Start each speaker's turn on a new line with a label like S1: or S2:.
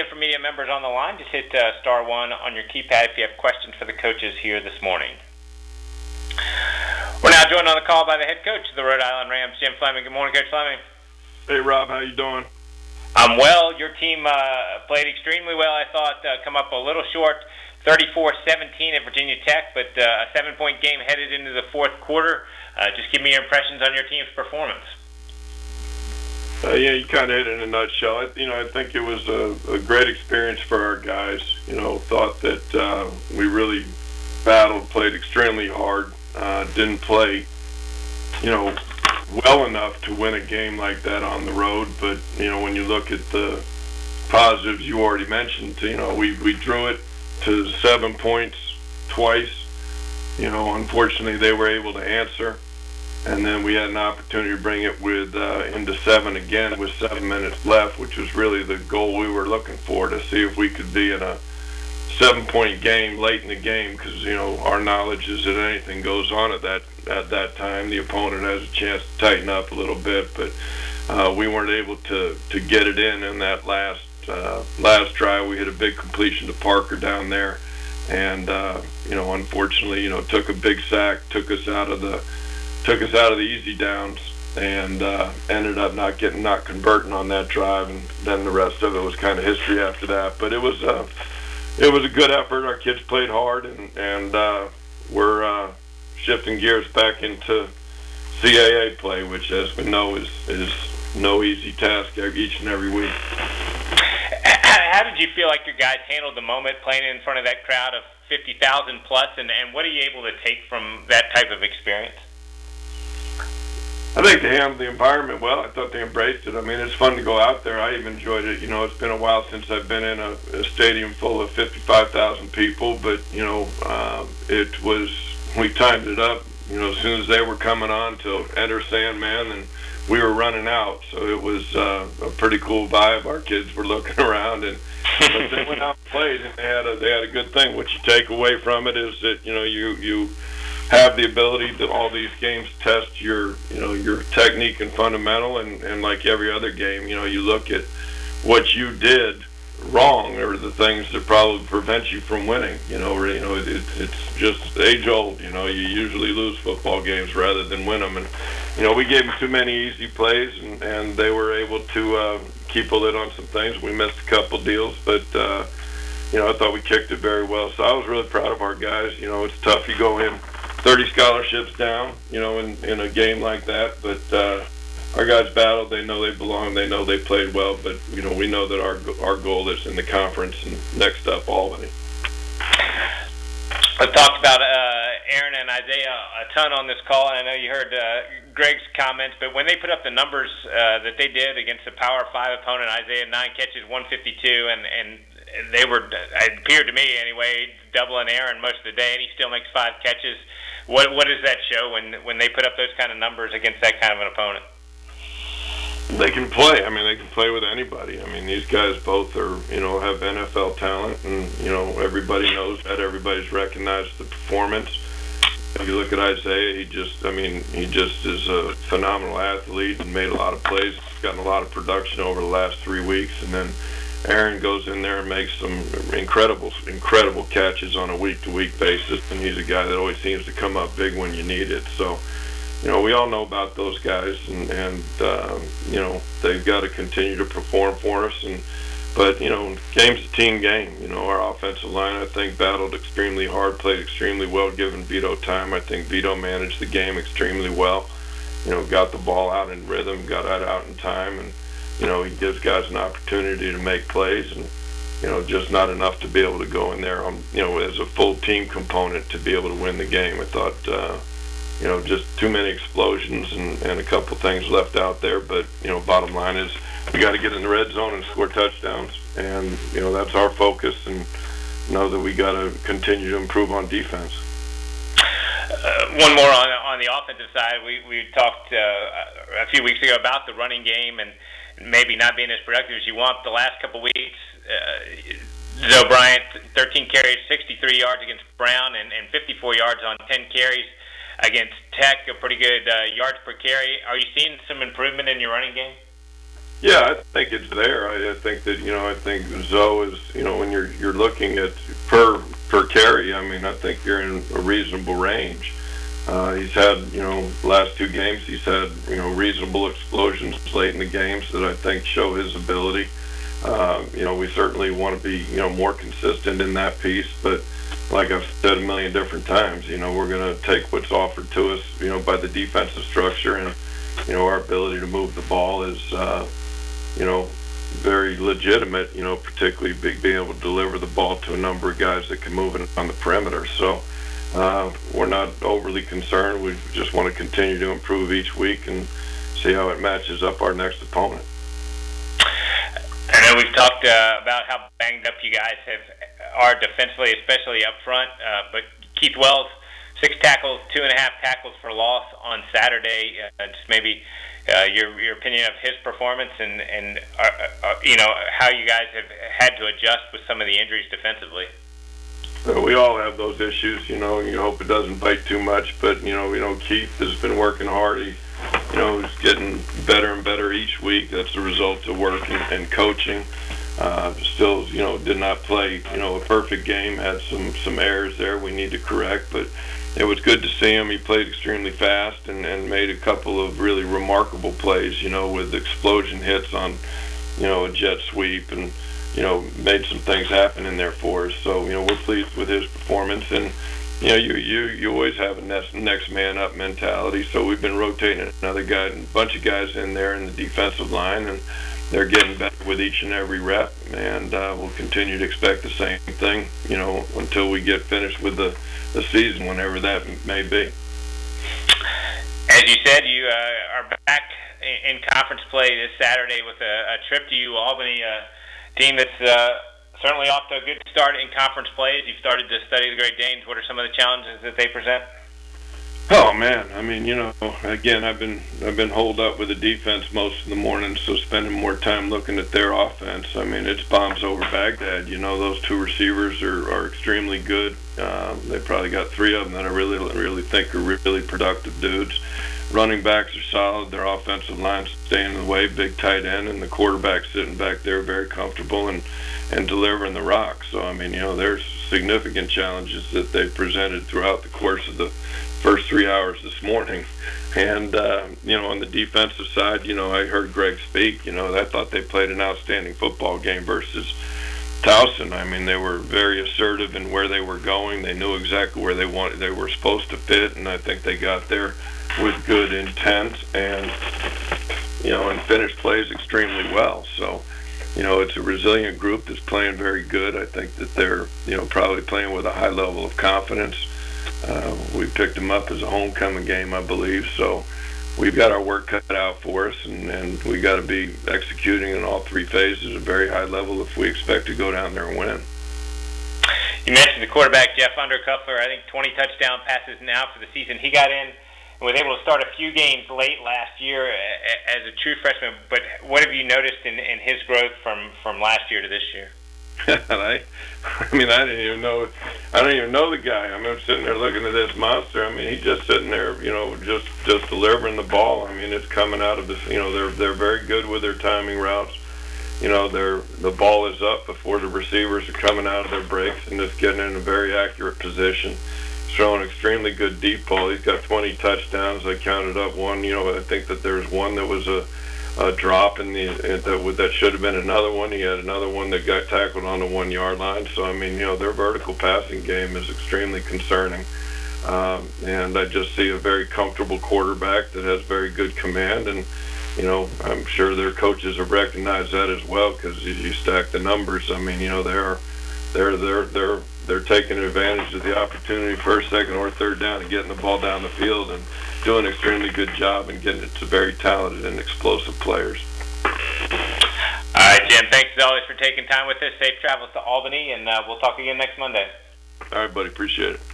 S1: Info Media members on the line, just hit star one on your keypad if you have questions for the coaches here this morning. We're now joined on the call by the head coach of the Rhode Island Rams, Jim Fleming. Good morning, Coach Fleming.
S2: Hey, Rob. How you doing?
S1: I'm well. Your team played extremely well, I thought. Come up a little short, 34-17 at Virginia Tech, but a 7-point game headed into the fourth quarter. Just give me your impressions on your team's performance.
S2: Yeah, you kind of hit it in a nutshell. I think it was a great experience for our guys. Thought that we really battled, played extremely hard, didn't play, well enough to win a game like that on the road. But, when you look at the positives you already mentioned, we drew it to 7 points twice. Unfortunately, they were able to answer. And then we had an opportunity to bring it into 7 again with 7 minutes left, which was really the goal we were looking for, to see if we could be in a 7-point game late in the game, because our knowledge is that anything goes on at that time, the opponent has a chance to tighten up a little bit, but we weren't able to get it in that last drive. We hit a big completion to Parker down there, and unfortunately, took a big sack, took us out of the easy downs, and ended up not converting on that drive, and then the rest of it was kind of history after that. But it was a good effort. Our kids played hard, and we're shifting gears back into CAA play, which, as we know, is no easy task each and every week.
S1: How did you feel like your guys handled the moment playing in front of that crowd of 50,000 plus, and what are you able to take from that type of experience?
S2: I think they handled the environment well. I thought they embraced it. I mean, it's fun to go out there. I even enjoyed it. It's been a while since I've been in a stadium full of 55,000 people, but, we timed it up, as soon as they were coming on to enter Sandman, and we were running out. So it was a pretty cool vibe. Our kids were looking around, but they went out and played, and they had a good thing. What you take away from it is that, you have the ability to all these games test your technique and fundamental, and like every other game, you look at what you did wrong or the things that probably prevent you from winning. It's just age old. You usually lose football games rather than win them, and we gave them too many easy plays, and they were able to keep a lid on some things. We missed a couple deals, but I thought we kicked it very well. So I was really proud of our guys. It's tough. You go in 30 scholarships down, in a game like that. But our guys battled. They know they belong. They know they played well. But, we know that our goal is in the conference, and next up, Albany.
S1: I've talked about Aaron and Isaiah a ton on this call, and I know you heard Greg's comments, but when they put up the numbers that they did against a Power 5 opponent, Isaiah 9 catches, 152, and they were, it appeared to me anyway, doubling Aaron most of the day, and he still makes 5 catches. What does that show when they put up those kind of numbers against that kind of an opponent?
S2: They can play. I mean, they can play with anybody. I mean, these guys both are, have NFL talent, and, everybody knows that. Everybody's recognized the performance. If you look at Isaiah, he just is a phenomenal athlete and made a lot of plays. He's gotten a lot of production over the last 3 weeks, and then Aaron goes in there and makes some incredible catches on a week-to-week basis, and he's a guy that always seems to come up big when you need it. So, we all know about those guys, and they've got to continue to perform for us. But game's a team game. Our offensive line, I think, battled extremely hard, played extremely well, given Vito time. I think Vito managed the game extremely well. Got the ball out in rhythm, got it out in time, and he gives guys an opportunity to make plays, and just not enough to be able to go in there as a full team component to be able to win the game. I thought just too many explosions and a couple things left out there. But bottom line is we got to get in the red zone and score touchdowns, and that's our focus, and know that we got to continue to improve on defense.
S1: One more on the offensive side. We talked a few weeks ago about the running game and maybe not being as productive as you want. The last couple weeks, Zoe Bryant, 13 carries, 63 yards against Brown, and 54 yards on 10 carries against Tech, a pretty good yards per carry. Are you seeing some improvement in your running game?
S2: Yeah, I think it's there. I think that I think Zoe is when you're looking at per carry. I mean, I think you're in a reasonable range. He's had last two games he's had reasonable explosions late in the games that I think show his ability. We certainly want to be more consistent in that piece, but like I've said a million different times, we're going to take what's offered to us by the defensive structure, and our ability to move the ball is very legitimate, particularly being able to deliver the ball to a number of guys that can move it on the perimeter. So we're not overly concerned. We just want to continue to improve each week and see how it matches up our next opponent.
S1: I know we've talked about how banged up you guys are defensively, especially up front, but Keith Wells, 6 tackles, 2.5 tackles for loss on Saturday. Just maybe your opinion of his performance and how you guys have had to adjust with some of the injuries defensively.
S2: We all have those issues, you hope it doesn't bite too much, but Keith has been working hard. He's getting better and better each week. That's the result of work and coaching. Still, did not play, a perfect game. Had some errors there we need to correct, but it was good to see him. He played extremely fast and made a couple of really remarkable plays, with explosion hits on, a jet sweep, and made some things happen in there for us. So, we're pleased with his performance, and you always have a next man up mentality. So we've been rotating another guy, a bunch of guys in there in the defensive line, and they're getting better with each and every rep. And we'll continue to expect the same thing, until we get finished with the season, whenever that may be.
S1: As you said, you are back in conference play this Saturday with a trip to Albany, team that's certainly off to a good start in conference play. As you've started to study the Great Danes, what are some of the challenges that they present?
S2: Oh man, I mean, again, I've been holed up with the defense most of the morning, so spending more time looking at their offense. I mean, it's bombs over Baghdad. Those two receivers are extremely good. They probably got 3 of them that I really think are really productive dudes. Running backs are solid. Their offensive line's staying in the way. Big tight end, and the quarterback sitting back there very comfortable and delivering the rock. So I mean, there's significant challenges that they presented throughout the course of the first 3 hours this morning. And on the defensive side, I heard Greg speak. I thought they played an outstanding football game versus Towson. I mean, they were very assertive in where they were going. They knew exactly where they were supposed to fit, and I think they got there with good intent and finished plays extremely well. So it's a resilient group that's playing very good. I think that they're probably playing with a high level of confidence. We picked them up as a homecoming game, I believe, so we've got our work cut out for us, and we got to be executing in all 3 phases at a very high level if we expect to go down there and win.
S1: You mentioned the quarterback, Jeff Undercuffler. I think 20 touchdown passes now for the season. He got in and was able to start a few games late last year as a true freshman, but what have you noticed in his growth from last year to this year?
S2: I don't even know the guy. I mean, I'm sitting there looking at this monster. I mean, he's just sitting there, just delivering the ball. I mean, it's coming out of this. They're very good with their timing routes. The ball is up before the receivers are coming out of their breaks and just getting in a very accurate position. He's throwing extremely good deep ball. He's got 20 touchdowns. I counted up one. I think that there's one that was a drop that should have been another one. He had another one that got tackled on the 1 yard line. So I mean, their vertical passing game is extremely concerning, and I just see a very comfortable quarterback that has very good command, and I'm sure their coaches have recognized that as well, because as you stack the numbers, I mean, they're taking advantage of the opportunity, first, second, or third down, and getting the ball down the field and doing an extremely good job and getting it to very talented and explosive players.
S1: All right, Jim, thanks as always for taking time with us. Safe travels to Albany, and we'll talk again next Monday.
S2: All right, buddy. Appreciate it.